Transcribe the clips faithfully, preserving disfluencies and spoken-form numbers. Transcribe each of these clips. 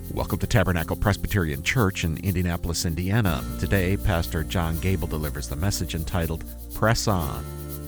Welcome to Tabernacle Presbyterian Church in Indianapolis, Indiana. Today, Pastor John Gable delivers the message entitled, Press On.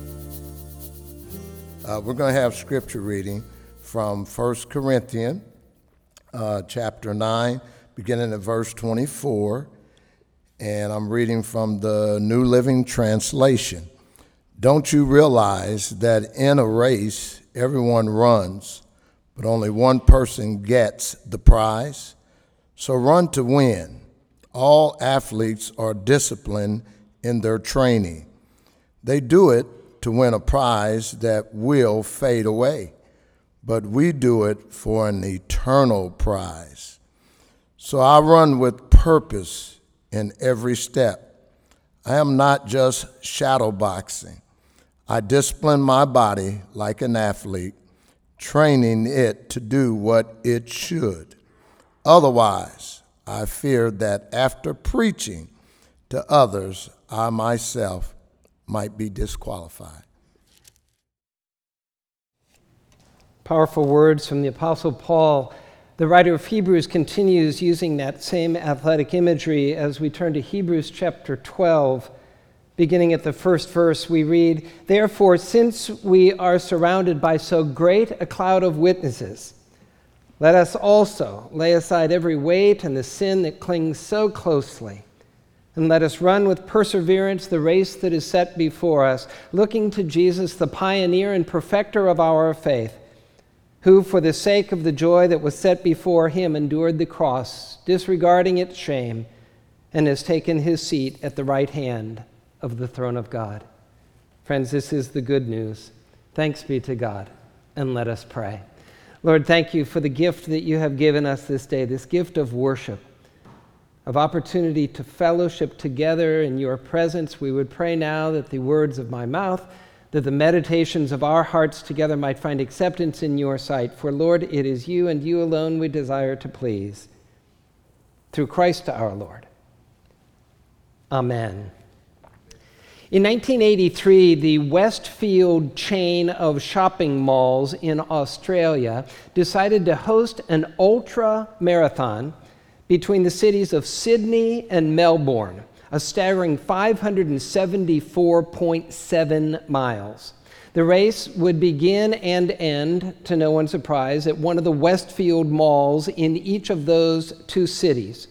Uh, we're going to have scripture reading from First Corinthians uh, chapter nine, beginning at verse twenty-four. And I'm reading from the New Living Translation. Don't you realize that in a race, everyone runs, but only one person gets the prize? So run to win. All athletes are disciplined in their training. They do it to win a prize that will fade away, but we do it for an eternal prize. So I run with purpose in every step. I am not just shadow boxing. I discipline my body like an athlete, training it to do what it should. Otherwise, I fear that after preaching to others, I myself might be disqualified. Powerful words from the Apostle Paul. The writer of Hebrews continues using that same athletic imagery as we turn to Hebrews chapter twelve. Beginning at the first verse, we read, "Therefore, since we are surrounded by so great a cloud of witnesses, let us also lay aside every weight and the sin that clings so closely, and let us run with perseverance the race that is set before us, looking to Jesus, the pioneer and perfecter of our faith, who, for the sake of the joy that was set before him, endured the cross, disregarding its shame, and has taken his seat at the right hand of the throne of God." Friends, this is the good news. Thanks be to God, and let us pray. Lord, thank you for the gift that you have given us this day, this gift of worship, of opportunity to fellowship together in your presence. We would pray now that the words of my mouth, that the meditations of our hearts together might find acceptance in your sight. For, Lord, it is you and you alone we desire to please. Through Christ our Lord. Amen. In nineteen eighty-three, the Westfield chain of shopping malls in Australia decided to host an ultra marathon between the cities of Sydney and Melbourne, a staggering five hundred seventy-four point seven miles. The race would begin and end, to no one's surprise, at one of the Westfield malls in each of those two cities.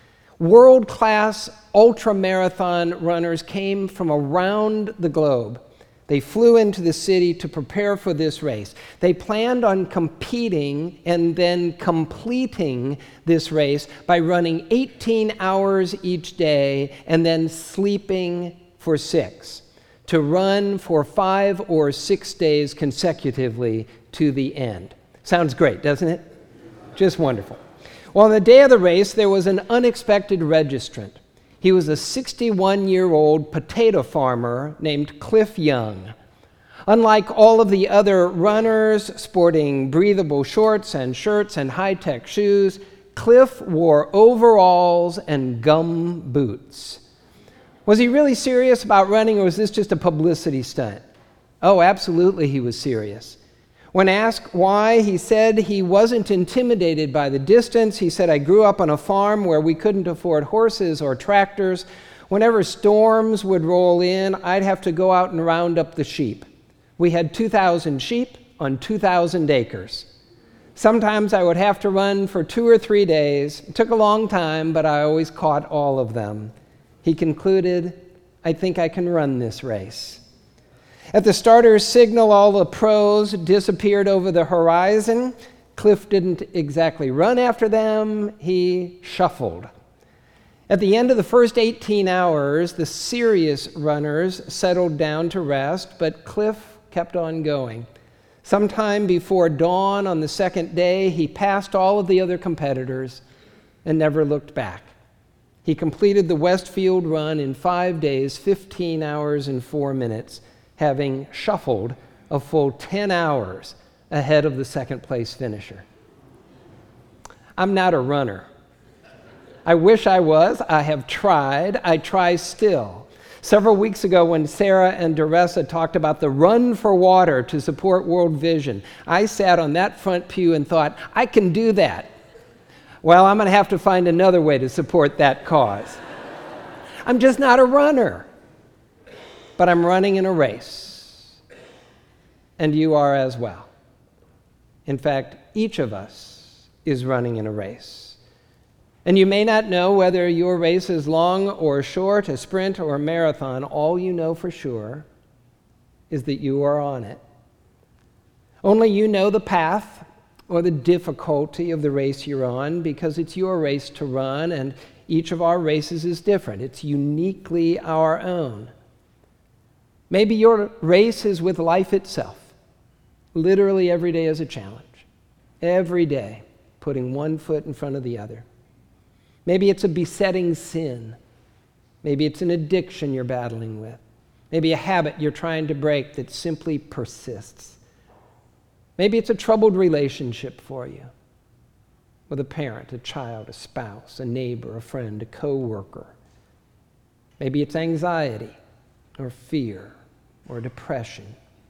World-class ultra-marathon runners came from around the globe. They flew into the city to prepare for this race. They planned on competing and then completing this race by running eighteen hours each day and then sleeping for six, to run for five or six days consecutively to the end. Sounds great, doesn't it? Just wonderful. Well, on the day of the race, there was an unexpected registrant. He was a sixty-one-year-old potato farmer named Cliff Young. Unlike all of the other runners sporting breathable shorts and shirts and high-tech shoes, Cliff wore overalls and gum boots. Was he really serious about running, or was this just a publicity stunt? Oh, absolutely he was serious. When asked why, he said he wasn't intimidated by the distance. He said, "I grew up on a farm where we couldn't afford horses or tractors. Whenever storms would roll in, I'd have to go out and round up the sheep. We had two thousand sheep on two thousand acres. Sometimes I would have to run for two or three days. It took a long time, but I always caught all of them." He concluded, "I think I can run this race." At the starter's signal, all the pros disappeared over the horizon. Cliff didn't exactly run after them, he shuffled. At the end of the first eighteen hours, the serious runners settled down to rest, but Cliff kept on going. Sometime before dawn on the second day, he passed all of the other competitors and never looked back. He completed the Westfield run in five days, fifteen hours and four minutes, having shuffled a full ten hours ahead of the second place finisher. I'm not a runner. I wish I was. I have tried. I try still. Several weeks ago, when Sarah and Doressa talked about the Run for Water to support World Vision, I sat on that front pew and thought, I can do that. Well, I'm going to have to find another way to support that cause. I'm just not a runner, but I'm running in a race, and you are as well. In fact, each of us is running in a race. And you may not know whether your race is long or short, a sprint or a marathon. All you know for sure is that you are on it. Only you know the path or the difficulty of the race you're on, because it's your race to run, and each of our races is different. It's uniquely our own. Maybe your race is with life itself. Literally every day is a challenge. Every day, putting one foot in front of the other. Maybe it's a besetting sin. Maybe it's an addiction you're battling with. Maybe a habit you're trying to break that simply persists. Maybe it's a troubled relationship for you with a parent, a child, a spouse, a neighbor, a friend, a coworker. Maybe it's anxiety or fear or depression.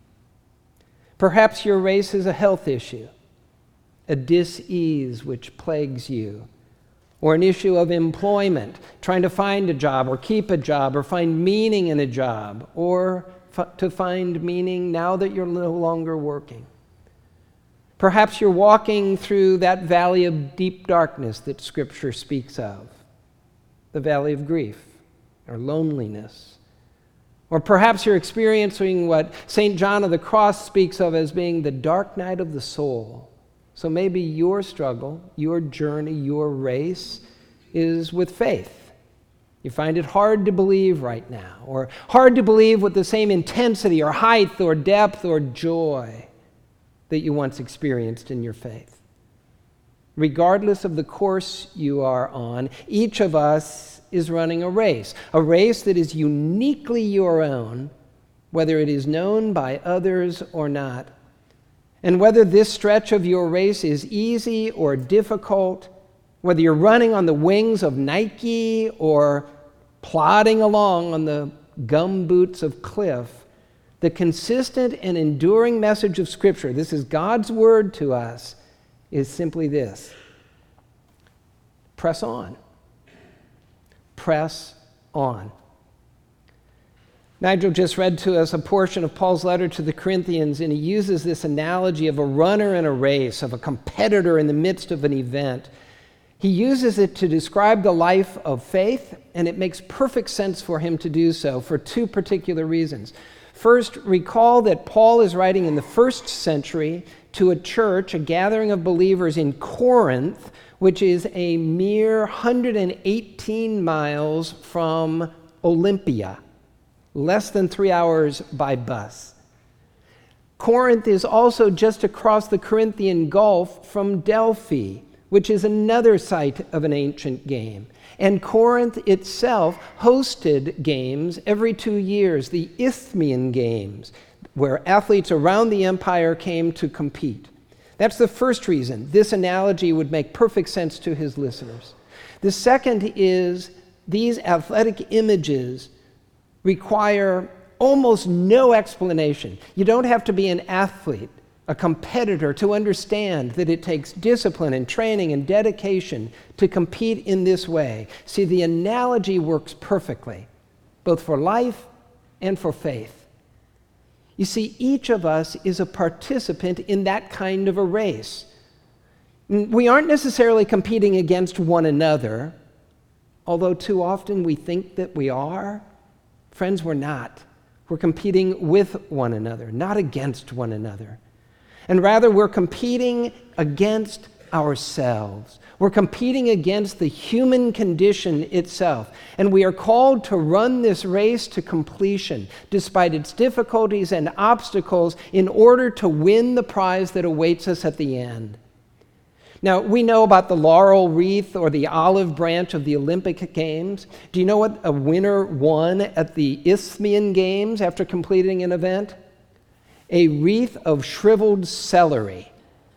Perhaps your race is a health issue, a dis-ease which plagues you, or an issue of employment, trying to find a job or keep a job or find meaning in a job, or f- to find meaning now that you're no longer working. Perhaps you're walking through that valley of deep darkness that Scripture speaks of, the valley of grief or loneliness. Or perhaps you're experiencing what Saint John of the Cross speaks of as being the dark night of the soul. So maybe your struggle, your journey, your race is with faith. You find it hard to believe right now, or hard to believe with the same intensity or height or depth or joy that you once experienced in your faith. Regardless of the course you are on, each of us is running a race, a race that is uniquely your own, whether it is known by others or not. And whether this stretch of your race is easy or difficult, whether you're running on the wings of Nike or plodding along on the gum boots of Cliff, the consistent and enduring message of Scripture, this is God's word to us, is simply this: press on. Press on. Nigel just read to us a portion of Paul's letter to the Corinthians, and he uses this analogy of a runner in a race, of a competitor in the midst of an event. He uses it to describe the life of faith, and it makes perfect sense for him to do so for two particular reasons. First, recall that Paul is writing in the first century to a church, a gathering of believers in Corinth, which is a mere one hundred eighteen miles from Olympia, less than three hours by bus. Corinth is also just across the Corinthian Gulf from Delphi, which is another site of an ancient game. And Corinth itself hosted games every two years, the Isthmian Games, where athletes around the empire came to compete. That's the first reason this analogy would make perfect sense to his listeners. The second is these athletic images require almost no explanation. You don't have to be an athlete, a competitor, to understand that it takes discipline and training and dedication to compete in this way. See, the analogy works perfectly, both for life and for faith. You see, each of us is a participant in that kind of a race. We aren't necessarily competing against one another, although too often we think that we are. Friends, we're not. We're competing with one another, not against one another. And rather, we're competing against ourselves. We're competing against the human condition itself. And we are called to run this race to completion, despite its difficulties and obstacles, in order to win the prize that awaits us at the end. Now, we know about the laurel wreath or the olive branch of the Olympic Games. Do you know what a winner won at the Isthmian Games after completing an event? A wreath of shriveled celery.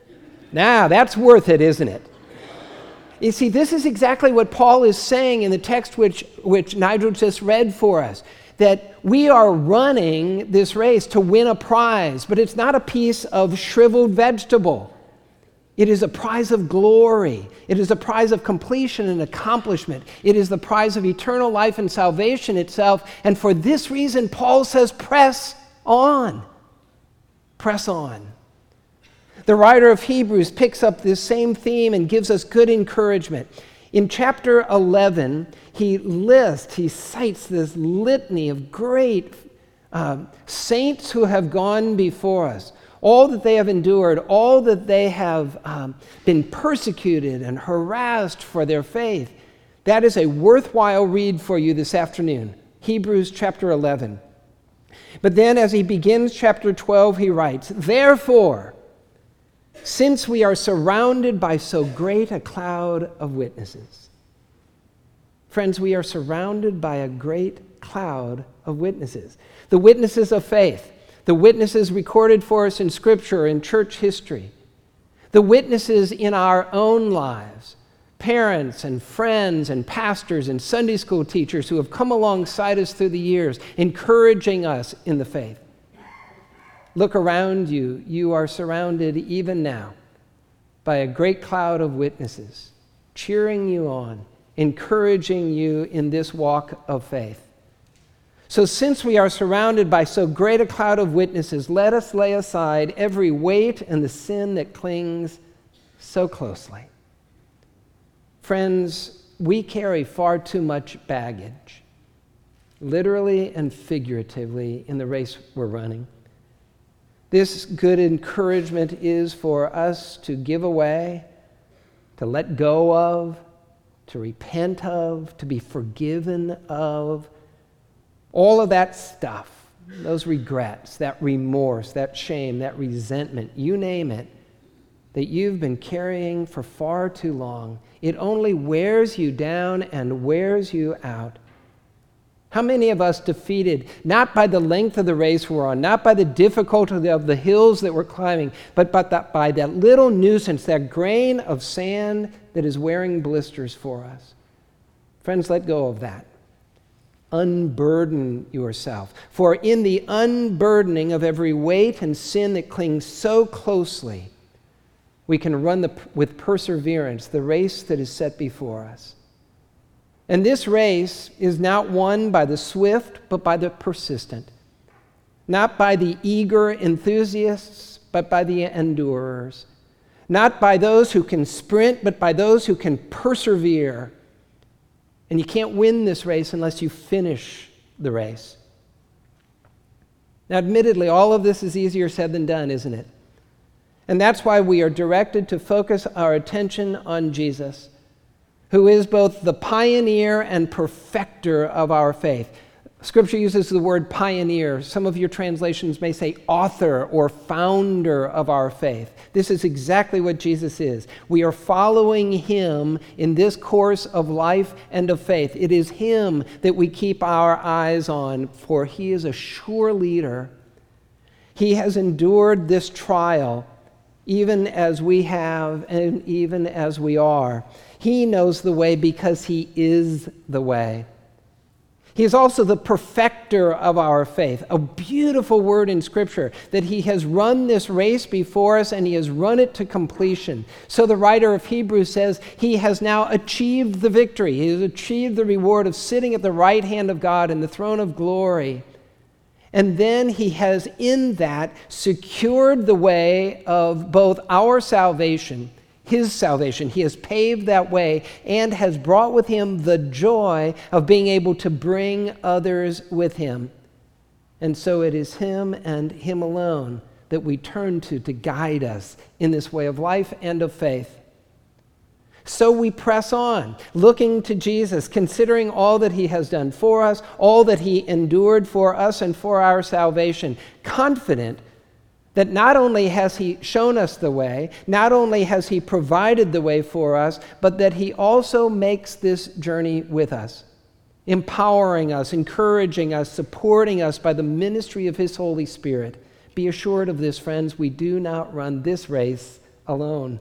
Now, that's worth it, isn't it? You see, this is exactly what Paul is saying in the text which, which Nigel just read for us, that we are running this race to win a prize, but it's not a piece of shriveled vegetable. It is a prize of glory. It is a prize of completion and accomplishment. It is the prize of eternal life and salvation itself. And for this reason, Paul says, press on. Press on. The writer of Hebrews picks up this same theme and gives us good encouragement. In chapter eleven, he lists, he cites this litany of great uh, saints who have gone before us. All that they have endured, all that they have um, been persecuted and harassed for their faith. That is a worthwhile read for you this afternoon. Hebrews chapter eleven. But then as he begins chapter twelve, he writes, therefore, since we are surrounded by so great a cloud of witnesses. Friends, we are surrounded by a great cloud of witnesses. The witnesses of faith. The witnesses recorded for us in Scripture and church history. The witnesses in our own lives. Parents and friends and pastors and Sunday school teachers who have come alongside us through the years, encouraging us in the faith. Look around you. You are surrounded even now by a great cloud of witnesses, cheering you on, encouraging you in this walk of faith. So since we are surrounded by so great a cloud of witnesses, let us lay aside every weight and the sin that clings so closely. Friends, we carry far too much baggage, literally and figuratively, in the race we're running. This good encouragement is for us to give away, to let go of, to repent of, to be forgiven of. All of that stuff, those regrets, that remorse, that shame, that resentment, you name it, that you've been carrying for far too long. It only wears you down and wears you out. How many of us defeated, not by the length of the race we're on, not by the difficulty of the hills that we're climbing, but by that, by that little nuisance, that grain of sand that is wearing blisters for us? Friends, let go of that. Unburden yourself. For in the unburdening of every weight and sin that clings so closely, we can run the, with perseverance the race that is set before us. And this race is not won by the swift, but by the persistent. Not by the eager enthusiasts, but by the endurers. Not by those who can sprint, but by those who can persevere. And you can't win this race unless you finish the race. Now, admittedly, all of this is easier said than done, isn't it? And that's why we are directed to focus our attention on Jesus, who is both the pioneer and perfecter of our faith. Scripture uses the word pioneer. Some of your translations may say author or founder of our faith. This is exactly what Jesus is. We are following him in this course of life and of faith. It is him that we keep our eyes on, for he is a sure leader. He has endured this trial even as we have and even as we are. He knows the way because he is the way. He is also the perfecter of our faith, a beautiful word in Scripture, that he has run this race before us and he has run it to completion. So the writer of Hebrews says he has now achieved the victory. He has achieved the reward of sitting at the right hand of God in the throne of glory. And then he has in that secured the way of both our salvation, his salvation. He has paved that way and has brought with him the joy of being able to bring others with him. And so it is him and him alone that we turn to to guide us in this way of life and of faith. So we press on, looking to Jesus, considering all that he has done for us, all that he endured for us and for our salvation, confident that not only has he shown us the way, not only has he provided the way for us, but that he also makes this journey with us, empowering us, encouraging us, supporting us by the ministry of his Holy Spirit. Be assured of this, friends, we do not run this race alone.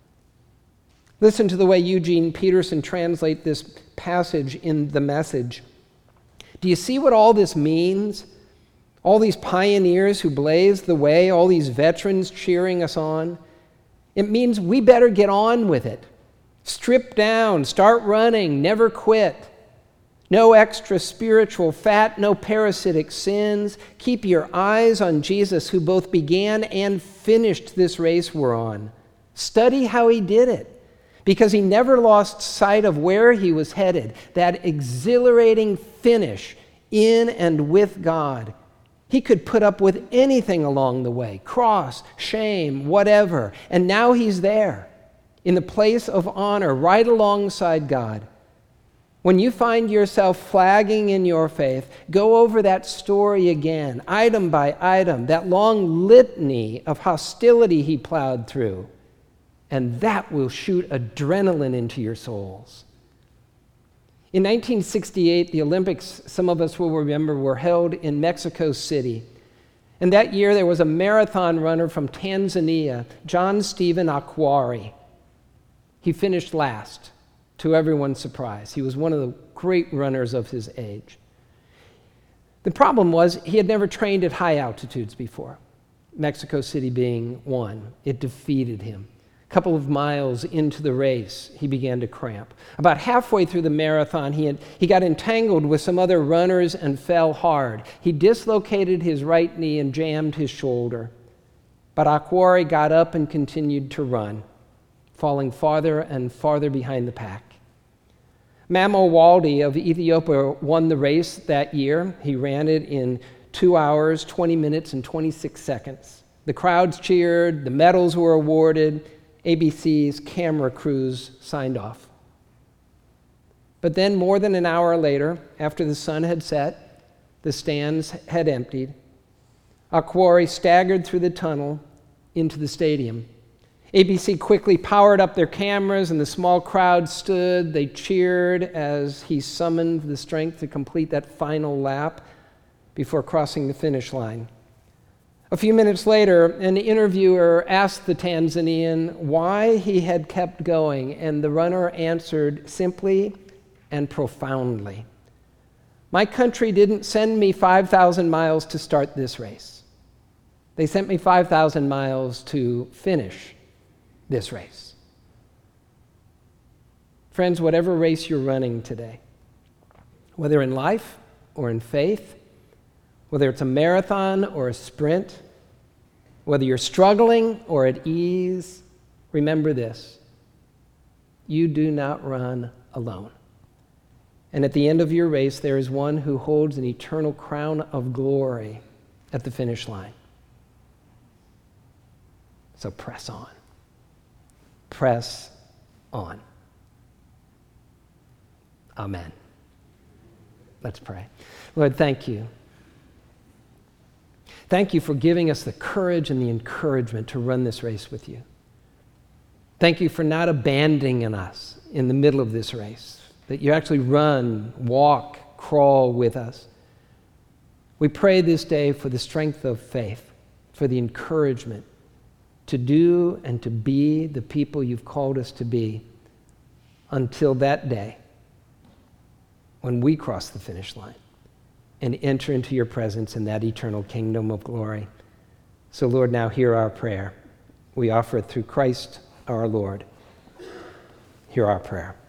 Listen to the way Eugene Peterson translates this passage in The Message. Do you see what all this means? All these pioneers who blazed the way, all these veterans cheering us on. It means we better get on with it. Strip down, start running, never quit. No extra spiritual fat, no parasitic sins. Keep your eyes on Jesus, who both began and finished this race we're on. Study how he did it, because he never lost sight of where he was headed, that exhilarating finish in and with God. He could put up with anything along the way, cross, shame, whatever, and now he's there in the place of honor right alongside God. When you find yourself flagging in your faith, go over that story again, item by item, that long litany of hostility he plowed through, and that will shoot adrenaline into your souls. In nineteen sixty-eight, the Olympics, some of us will remember, were held in Mexico City. And that year there was a marathon runner from Tanzania, John Stephen Akhwari. He finished last, to everyone's surprise. He was one of the great runners of his age. The problem was he had never trained at high altitudes before, Mexico City being one. It defeated him. A couple of miles into the race, he began to cramp. About halfway through the marathon, he, had, he got entangled with some other runners and fell hard. He dislocated his right knee and jammed his shoulder. But Akhwari got up and continued to run, falling farther and farther behind the pack. Mamo Walde of Ethiopia won the race that year. He ran it in two hours, twenty minutes, and twenty-six seconds. The crowds cheered, the medals were awarded, A B C's camera crews signed off. But then, more than an hour later, after the sun had set, the stands had emptied, Akhwari staggered through the tunnel into the stadium. A B C quickly powered up their cameras, and the small crowd stood. They cheered as he summoned the strength to complete that final lap before crossing the finish line. A few minutes later, an interviewer asked the Tanzanian why he had kept going, and the runner answered simply and profoundly, "My country didn't send me five thousand miles to start this race. They sent me five thousand miles to finish this race." Friends, whatever race you're running today, whether in life or in faith, whether it's a marathon or a sprint, whether you're struggling or at ease, remember this: you do not run alone. And at the end of your race, there is one who holds an eternal crown of glory at the finish line. So press on. Press on. Amen. Let's pray. Lord, thank you. Thank you for giving us the courage and the encouragement to run this race with you. Thank you for not abandoning us in the middle of this race, that you actually run, walk, crawl with us. We pray this day for the strength of faith, for the encouragement to do and to be the people you've called us to be until that day when we cross the finish line and enter into your presence in that eternal kingdom of glory. So, Lord, now hear our prayer. We offer it through Christ our Lord. Hear our prayer.